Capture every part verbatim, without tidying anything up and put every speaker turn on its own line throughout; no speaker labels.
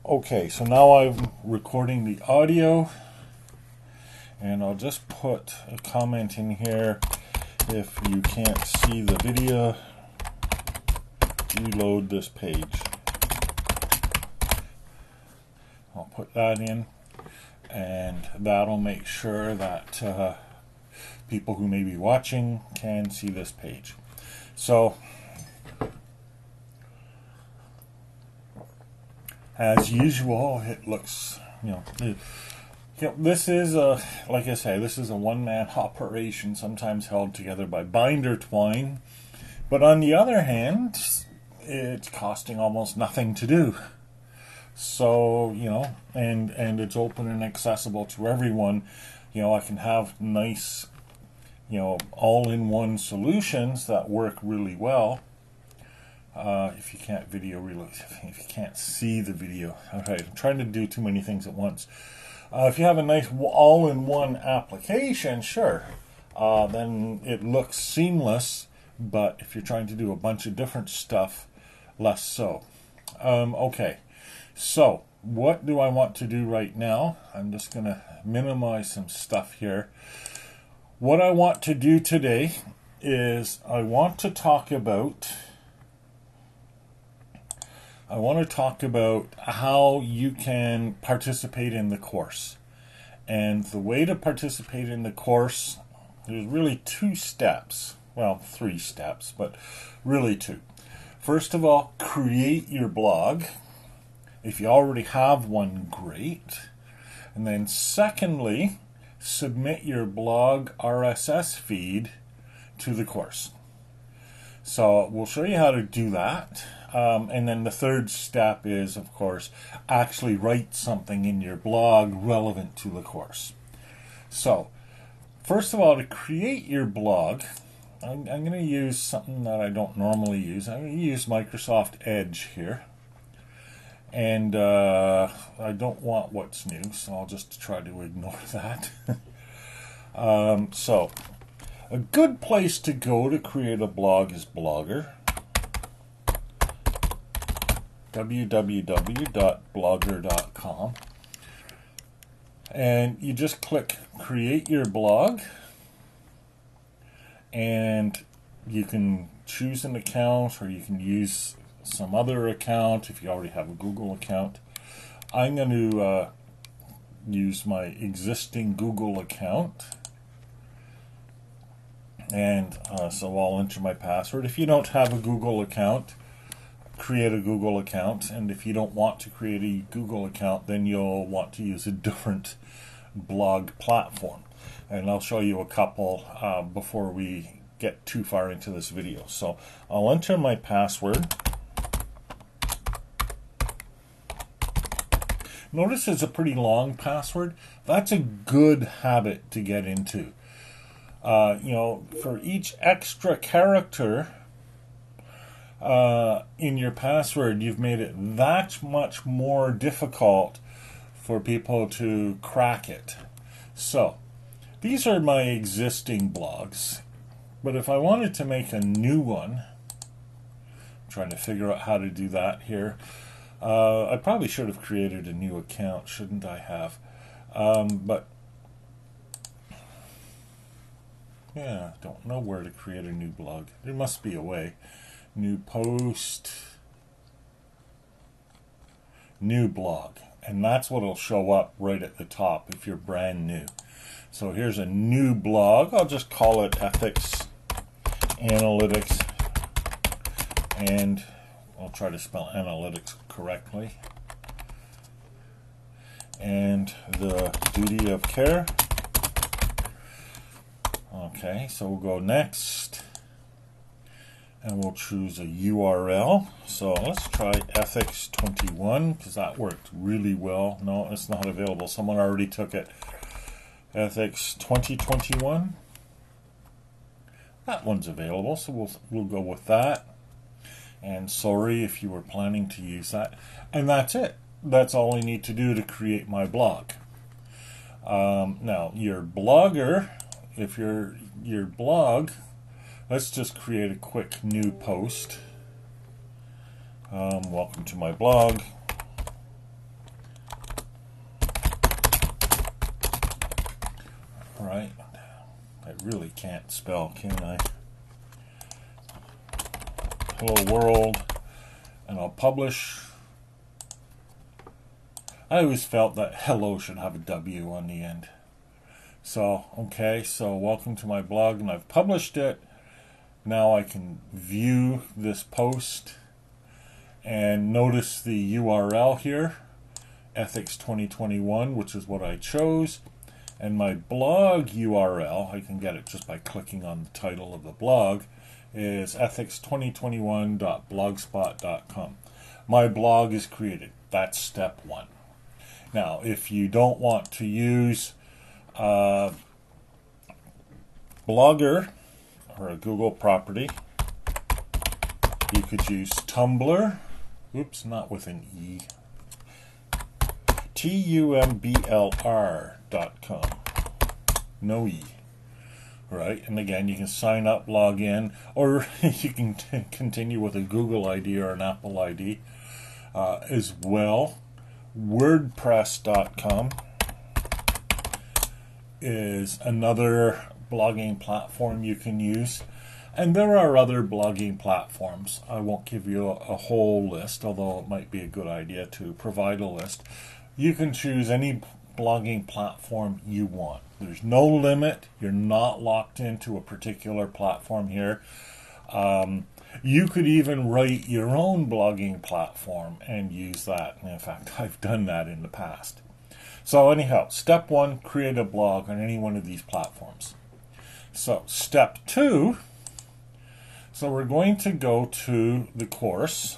Okay, so now I'm recording the audio, and I'll just put a comment in here. If you can't see the video, reload this page. I'll put that in, and that'll make sure that uh, people who may be watching can see this page. So, as usual, it looks, you know, it, you know, this is a, like I say, this is a one-man operation, sometimes held together by binder twine. But on the other hand, it's costing almost nothing to do. So, you know, and and it's open and accessible to everyone. You know, I can have nice, you know, all-in-one solutions that work really well. Uh, if you can't video reload, if you can't see the video. Okay, I'm trying to do too many things at once. Uh, if you have a nice all-in-one application, sure, uh, then it looks seamless. But if you're trying to do a bunch of different stuff, less so. Um, okay, so what do I want to do right now? I'm just going to minimize some stuff here. What I want to do today is I want to talk about I want to talk about how you can participate in the course. And the way to participate in the course, there's really two steps. Well, three steps, but really two. First of all, create your blog. If you already have one, great. And then secondly, submit your blog R S S feed to the course. So we'll show you how to do that. Um, and then the third step is, of course, actually write something in your blog relevant to the course. So, first of all, to create your blog, I'm, I'm going to use something that I don't normally use. I'm going to use Microsoft Edge here. And uh, I don't want what's new, so I'll just try to ignore that. um, so, a good place to go to create a blog is Blogger. w w w dot blogger dot com, and you just click create your blog, and you can choose an account or you can use some other account if you already have a Google account. I'm going to uh, use my existing Google account, and uh, so I'll enter my password. If you don't have a Google account, create a Google account, and if you don't want to create a Google account, then you'll want to use a different blog platform, and I'll show you a couple uh, before we get too far into this video. So I'll enter my password. Notice it's a pretty long password. That's a good habit to get into. Uh, you know, for each extra character Uh, in your password, you've made it that much more difficult for people to crack it. So, these are my existing blogs, but if I wanted to make a new one, I'm trying to figure out how to do that here. Uh, I probably should have created a new account, shouldn't I have? Um, but, yeah, I don't know where to create a new blog. There must be a way. New post, new blog, and that's what will show up right at the top if you're brand new. So here's a new blog. I'll just call it Ethics Analytics, and I'll try to spell analytics correctly. And the duty of care. Okay, so we'll go next. And we'll choose a U R L. So let's try ethics twenty-one, because that worked really well. No, it's not available. Someone already took it. Ethics twenty twenty-one. That one's available, so we'll, we'll go with that. And sorry if you were planning to use that. And that's it. That's all I need to do to create my blog. Um, now, your blogger, if your your blog... Let's just create a quick new post. Um, welcome to my blog. right? I really can't spell, can I? Hello world, and I'll publish. I always felt that hello should have a W on the end. So, okay, so welcome to my blog, and I've published it. Now I can view this post and notice the U R L here, Ethics twenty twenty-one, which is what I chose. And my blog U R L, I can get it just by clicking on the title of the blog, is ethics twenty twenty-one dot blogspot dot com. My blog is created. That's step one. Now, if you don't want to use uh, Blogger or a Google property, you could use Tumblr. Oops, not with an E. T U M B L R dot com. No E. Right? And again, you can sign up, log in, or you can t- continue with a Google I D or an Apple I D uh, as well. WordPress dot com is another blogging platform you can use. And there are other blogging platforms. I won't give you a, a whole list, although it might be a good idea to provide a list. You can choose any blogging platform you want. There's no limit. You're not locked into a particular platform here. Um, you could even write your own blogging platform and use that. And in fact, I've done that in the past. So anyhow, step one, create a blog on any one of these platforms. So step two, so we're going to go to the course,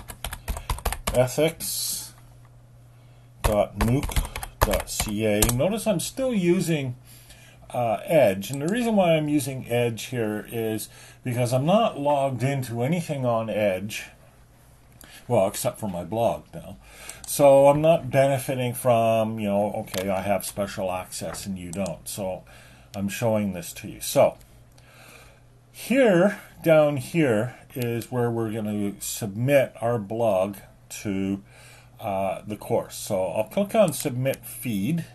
ethics dot mooc dot c a. Notice I'm still using uh, Edge, and the reason why I'm using Edge here is because I'm not logged into anything on Edge, well, except for my blog now. So I'm not benefiting from, you know, okay, I have special access and you don't. So I'm showing this to you. So here, down here, is where we're going to submit our blog to uh, the course. So I'll click on Submit Feed.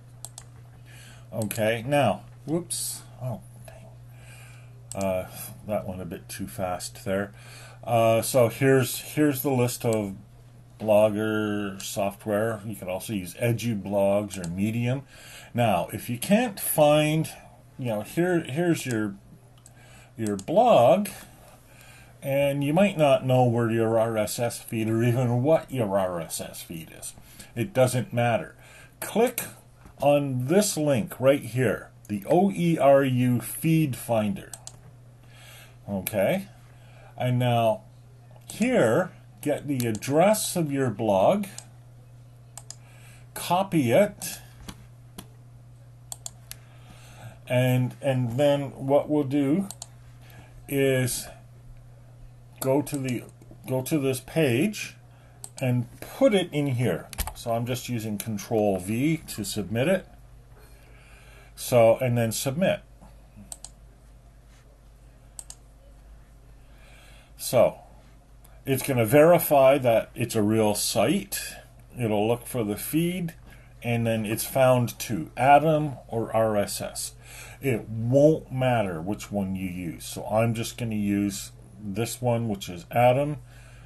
Okay, now, whoops, oh, dang. Uh, that went a bit too fast there. Uh, so here's here's the list of Blogger software. You can also use EduBlogs or Medium. Now, if you can't find, you know, here here's your your blog, and you might not know where your R S S feed or even what your R S S feed is. It doesn't matter. Click on this link right here, the O E R U Feed Finder. Okay, and now here, get the address of your blog, copy it, and and then what we'll do is go to the go to this page and put it in here. So I'm just using Control V to submit it. So, and then submit. So it's going to verify that it's a real site. It'll look for the feed, and then it's found to Atom or R S S. It won't matter which one you use. So I'm just going to use this one, which is Atom.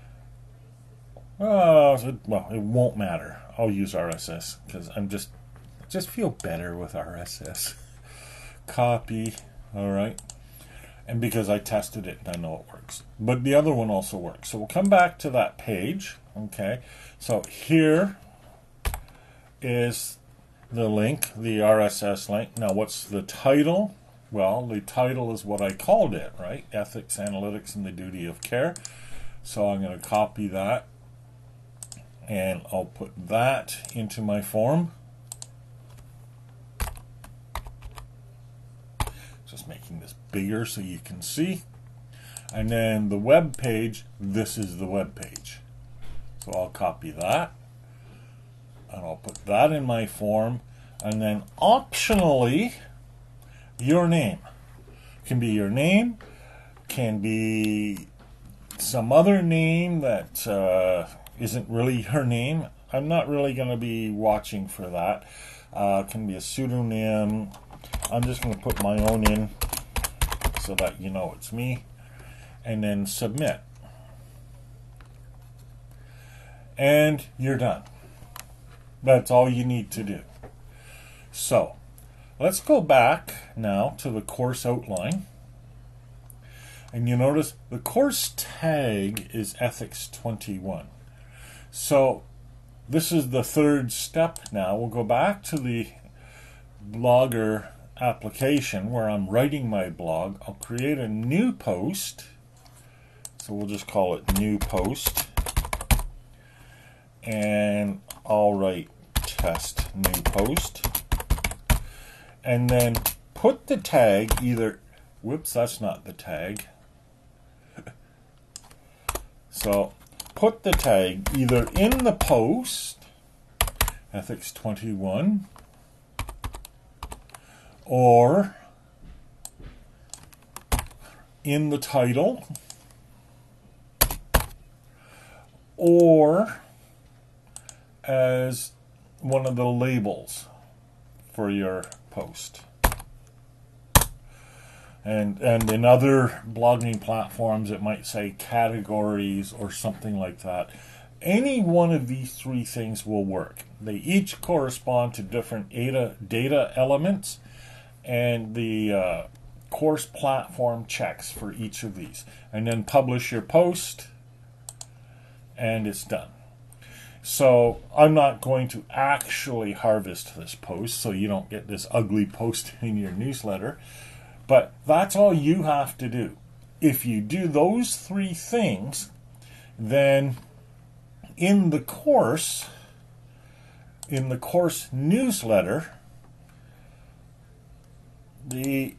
Uh, well, it won't matter. I'll use R S S because I'm just just feel better with R S S. Copy. All right. And because I tested it and I know it works. But the other one also works. So we'll come back to that page. Okay. So here is the link, the R S S link. Now what's the title? Well, the title is what I called it, right? Ethics, Analytics, and the Duty of Care. So I'm going to copy that. And I'll put that into my form. Just making this bigger so you can see. And then the web page, this is the web page. So I'll copy that. And I'll put that in my form. And then optionally, your name. Can be your name. Can be some other name that uh, isn't really her name. I'm not really going to be watching for that. Uh, can be a pseudonym. I'm just going to put my own in so that you know it's me, and then submit. And you're done. That's all you need to do. So, let's go back now to the course outline. And you notice the course tag is Ethics twenty-one. So, this is the third step now. We'll go back to the Blogger application where I'm writing my blog. I'll create a new post. So we'll just call it new post. And I'll write test new post. And then put the tag either, whoops, that's not the tag. So put the tag either in the post, Ethics twenty-one, or in the title, or as one of the labels for your post. And, and in other blogging platforms, it might say categories or something like that. Any one of these three things will work. They each correspond to different data, data elements, and the uh, course platform checks for each of these. And then publish your post, and it's done. So I'm not going to actually harvest this post so you don't get this ugly post in your newsletter. But that's all you have to do. If you do those three things, then in the course, in the course newsletter, the,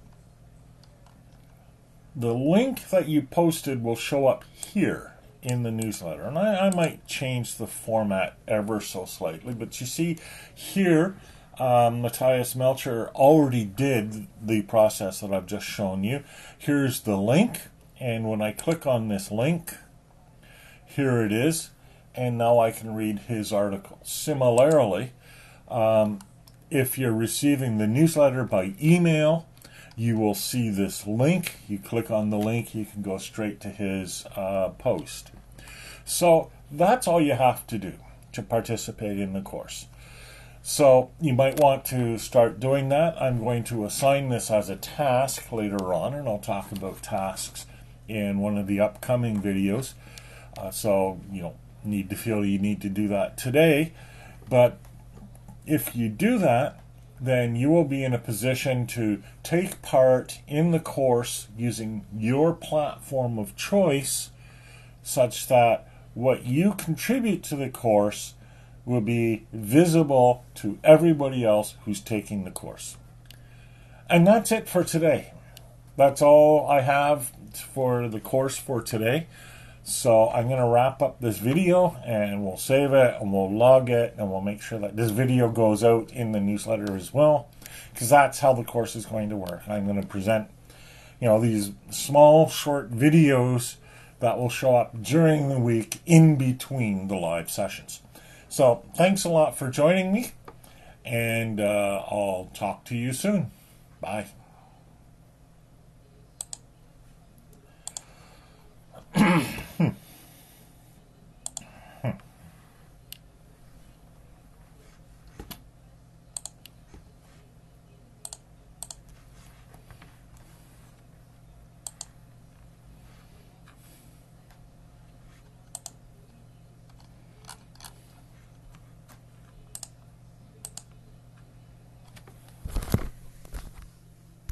the link that you posted will show up here in the newsletter. And I, I might change the format ever so slightly, but you see here, Um, Matthias Melcher already did the process that I've just shown you. Here's the link, and when I click on this link, here it is, and now I can read his article. Similarly, um, if you're receiving the newsletter by email, you will see this link. You click on the link, you can go straight to his uh, post. So that's all you have to do to participate in the course. So you might want to start doing that. I'm going to assign this as a task later on, and I'll talk about tasks in one of the upcoming videos. Uh, so you don't need to feel you need to do that today. But if you do that, then you will be in a position to take part in the course using your platform of choice, such that what you contribute to the course will be visible to everybody else who's taking the course. And that's it for today. That's all I have for the course for today. So I'm going to wrap up this video, and we'll save it, and we'll log it, and we'll make sure that this video goes out in the newsletter as well, because that's how the course is going to work. I'm going to present, you know, these small, short videos that will show up during the week in between the live sessions. So thanks a lot for joining me, and uh, I'll talk to you soon. Bye.